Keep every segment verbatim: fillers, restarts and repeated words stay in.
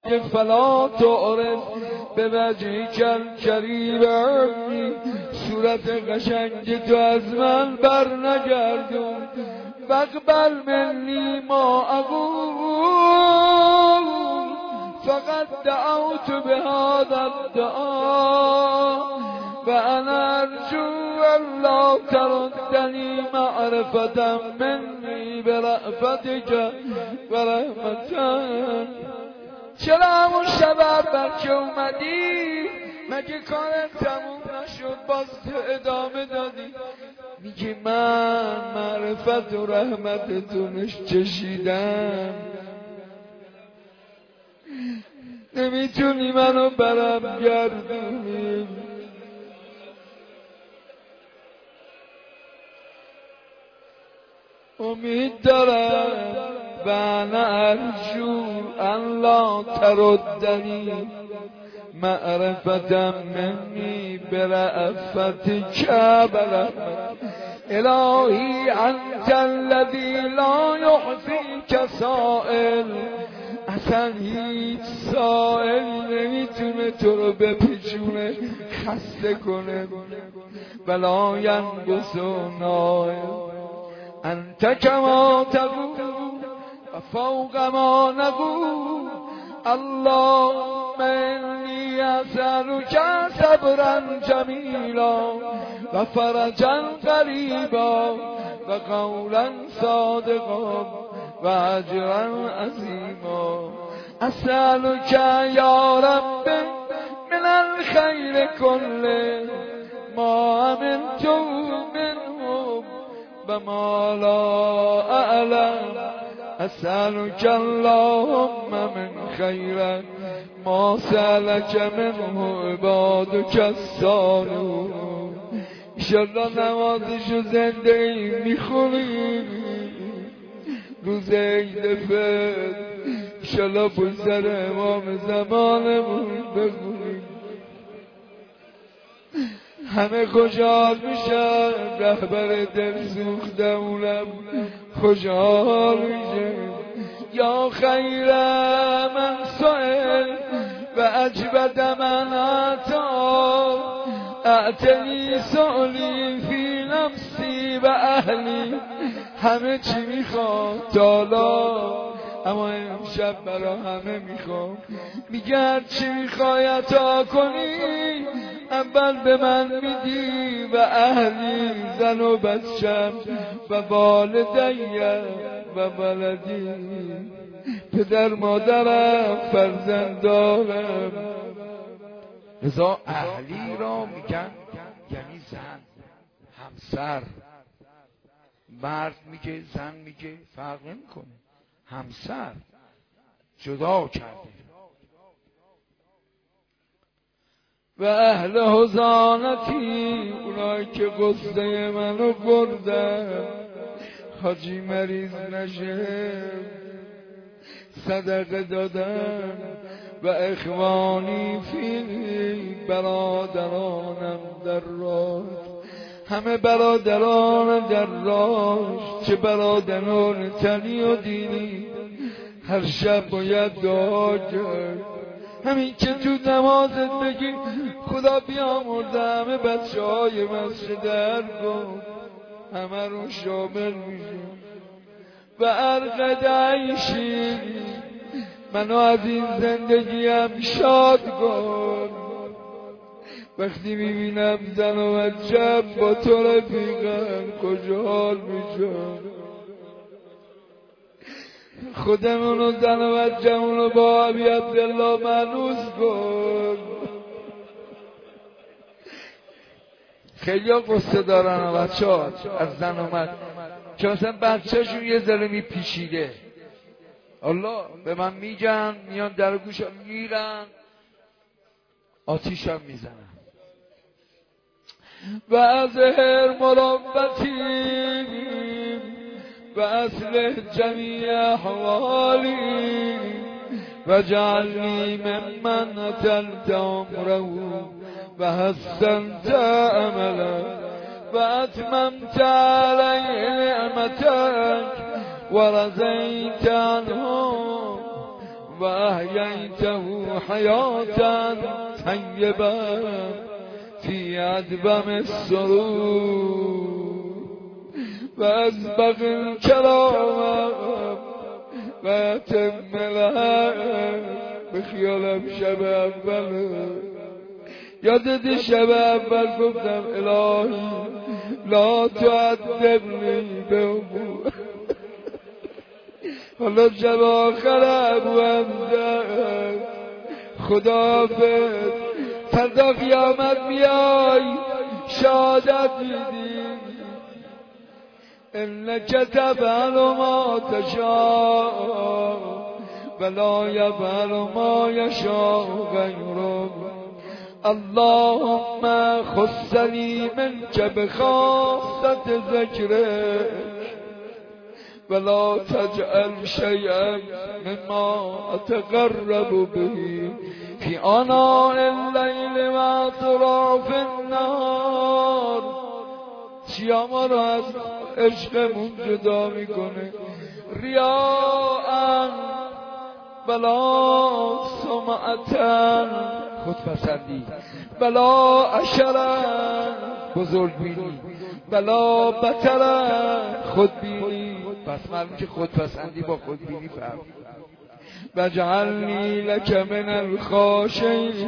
فلا تعرض به وجهک الکریم، صورت قشنگ تو از من بر نگردون. واقبل منی ما اقول فقد دعوت بهذا الدعاء و انا ارجو الا تردنی معرفة منی برأفتک و رحمتک. چرا همون شب بچه اومدی؟ مگه کارت تموم نشد باز ادامه دادی؟ میگه من معرفت و رحمتتونش چشیدم، نمیتونی منو برم گردونی. امید دارم و انا ارجو ان لا تردنی معرفة منی برأفتک برحمتک. الهی انت الذی لا یحصیک سائل، اصلا هیچ سائل نمیتونه تو رو بپیچونه خسته کنه. ولا ینقص نائل انت کما تقول و فوق ما نقول. اللهم انی اسألک صبرا جمیلا و فرجا قریبا و قولا صادقا و اجرا عظیما. اسألک یا رب من الخیر کله ما عملت منه و ما لا اعلم. اسألک اللهم من خیر ما سألک منه عبادک الصالحون. انشالله نمازشو زنده ای میخونیم روز عید فطر، انشالله پشت سر امام زمانمون بخونیم. همه خوشحال میشن، رهبر دل سوختمونم خوشحال میشه. یا خیر من سئل و اجود من عطا، اعتنی سؤلی فی نفسی و اهلی. همه چی میخوام تالا، اما امشب برا همه میخوام. میگه هر چی میخوای عطا کنی اول به من میدی و اهلی، زن و بچم و والدی و ولدی، پدر مادرم فرزندانم. لذا اهلی را میگن یعنی زن، همسر. مرد میگه، زن میگه، فرق نمیکنه، همسر جدا کرده. و اهل حزانتی، اونایی که قصه منو بردن، حاجی مریض نشه صدقه دادن. و اخوانی فی، برادرانم در راه، همه برادران در راه، چه برادران تنی و دینی، هر شب باید دعا کرد. همین که تو نمازت بگی خدا بیامرزه همه بچه های مسجد در کن، همه رو شامل میشه. و ارقد عیشی، منو از این زندگیم شاد کن. وقتی میبینم زن و بچه با تو رفیقن خوشحال میشم. خودمون و زن و بچه‌مون رو با ابی عبدالله مانوس کن. خیلی ها قصه دارن و بچه ها از زن و مرد که مثلا بچه شون یه ذره میپیچیده، الله به من میگن، میان در گوشم میرن آتیشم میزنن. و از هر مروتی و اصلح جمیع احوالی و جعلنی ممن اتلت عمره و حسنت عمله و اتممت علیه نعمتک و رضیت عنه و احییته حیاتا طیبا فی ادبم السرور و ازبغ الکرام و اتم الحق. به خیالم شب اول یادت شب اول گفتم الهی لا تعذبنی به امور. حالا شب آخرم وندم خداحافظ، فردا قیامت میای شهادت میدی انک تفعل ما تشاء ولا یفعل ما یشاء غیرک. اللهم خصنی منک بخاصة ذکرک ولا تجعل شیئا مما اتقرب به فی آناء اللیل و اطراف النهار. چیا ما رو از عشقمون جدا میکنه؟ ریاء بلا سمعتن خودپسندی، بلا عشرن بزرگبینی، بلا بطرن خودبینی. پس معلوم که خودپسندی با خودبینی فرق. وجعلنی لک من الخاشعین.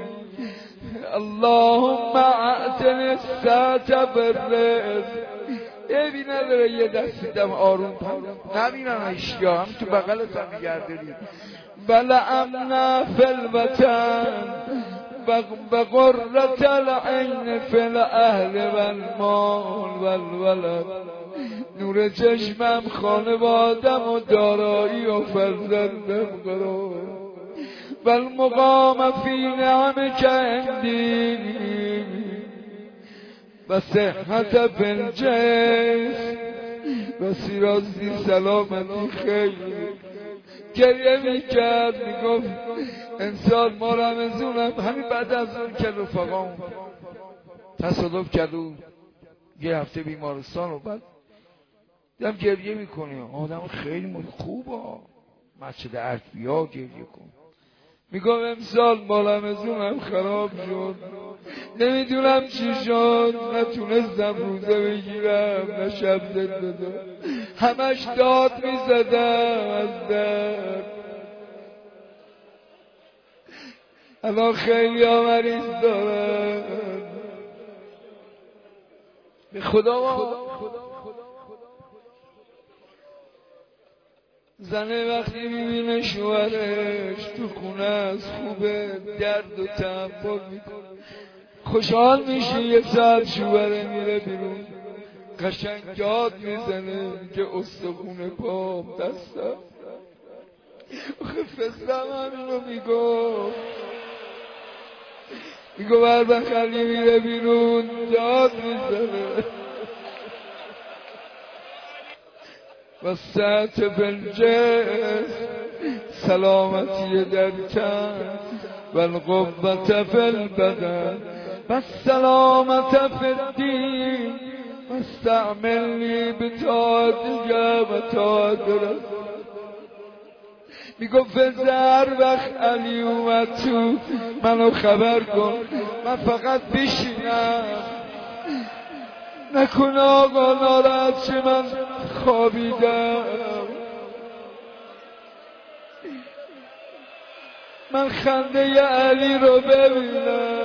اللهم اعتن الساعة بالرزق. ایبی نداره یه دستی دم آروم نبینن اشیا هم تو بغلت هم میگردری. بل امن فی الوطن و قرة العین فی الاهل و المال و الولد. نور چشمم خانوادم و دارایی و فرزندم قرار و المقام فی نعمک عندی و صحت فی الجسم و سیرازی سلامتی خیلی. گریه میکرد میگفت انسان ما رمزونم. همین بعد از اون که رفقام تصادف کرد و یه هفته بیمارستان رو بعد دیدم گریه میکنه. آدم خیلی خوبه مسجد اربیا گریه کن. میگم امسال مالمزونم خراب شد، نمیدونم چی شد، نتونستم روزه بگیرم نه شب زنده دار، همش داد میزدم از درد. الان خیلی ها مریض دارن. به خدا زنه وقتی میبینه شوهرش تو خونه از خوبه درد و تحمل میکنه خوشحال میشه. یه ساعت شوهره میره بیرون قشنگ یاد میزنه که استخونه پام دستم. آخه فسرم همینو میگو میگو بربخلی میره بیرون یاد میزنه و ساعت بلجه سلامتی در تن و القوة فی البدن و سلامت فی الدین و استعملنی بطاعتک و طاعت رسولک. میگفت هر وقت علی اومد تو منو خبر کن، من فقط بشینم، نکنه آقا ناراحت چه من خوابیدم، من خنده ی علی رو ببینم.